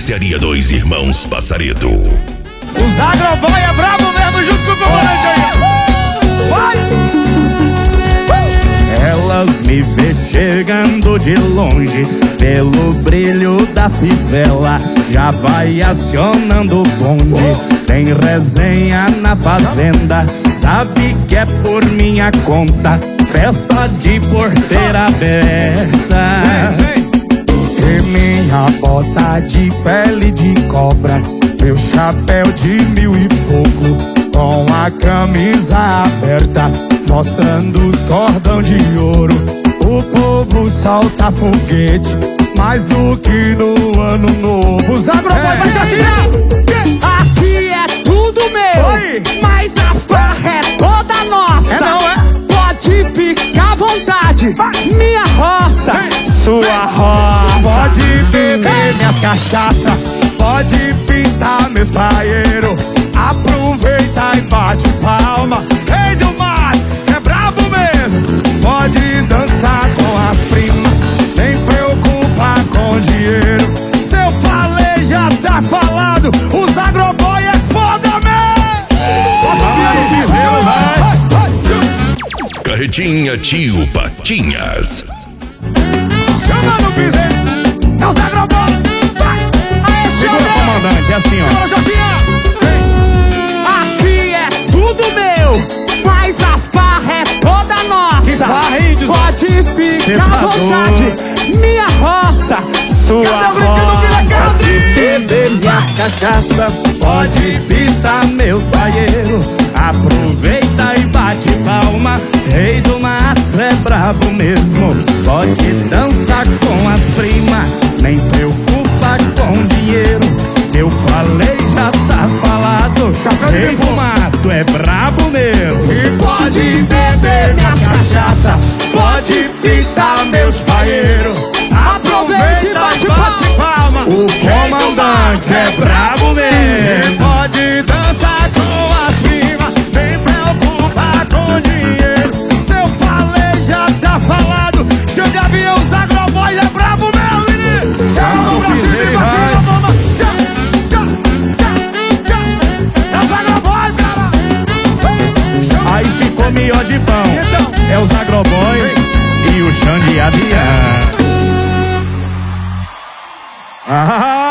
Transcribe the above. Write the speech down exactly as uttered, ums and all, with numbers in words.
Mercearia Dois Irmãos Passaredo. Os agroboy é brabo mesmo, junto com o comandante aí. Vai! Elas me vê chegando de longe, pelo brilho da fivela, já vai acionando o bonde. Tem resenha na fazenda, sabe que é por minha conta, festa de porteira aberta. E minha bota de pele de cobra, meu chapéu de mil e pouco, com a camisa aberta, mostrando os cordão de ouro. O povo solta foguete, mais do que no ano novo. Os agroboy vai já tirar! Aqui é tudo meu, Oi. mas a farra é toda nossa. É não, é? Pode ficar à vontade, minha roça, sua roça. Pode beber minhas cachaça, pode pintar meus paeiros, aproveita e bate palma. Rei do mar, é brabo mesmo. Pode dançar com as primas, nem preocupa com dinheiro. Se eu falei, já tá falado. Os agroboy é foda mesmo. Carretinha Tio Patinhas. Chama no piseiro, é os agroboy. Vai! Aê, Segura, senhor! comandante, é assim, ó. Segura, Joquinha! Aqui é tudo meu, mas a farra é toda nossa. Que farra, índios? Pode Cê ficar tá à vontade, minha roça, sua Cadê o gritinho do Vila roça. Cadê? Beber minha cachaça, Pode pitar meus paeiros, aproveita e bate palma. Rei do mato é brabo mesmo, pode dançar com as primas, nem preocupa com dinheiro. Se eu falei, já tá falado. Rei do mato é brabo mesmo. E pode beber minhas cachaça, pode pitar meus paeiros, aproveita e bate, bate palma. O comandante é brabo mesmo. Pode dançar com as primas, nem preocupa com dinheiro. Se eu falei, já tá falado. Cheio de avião, os agroboy é brabo mesmo, menino. Chama a mão pra cima e bate na mama. Tchá, tchá, tchá, tchá. É os agroboy, cara. Aí ficou melhor de pão. Então, é os agroboy e o chão de avião. Ah,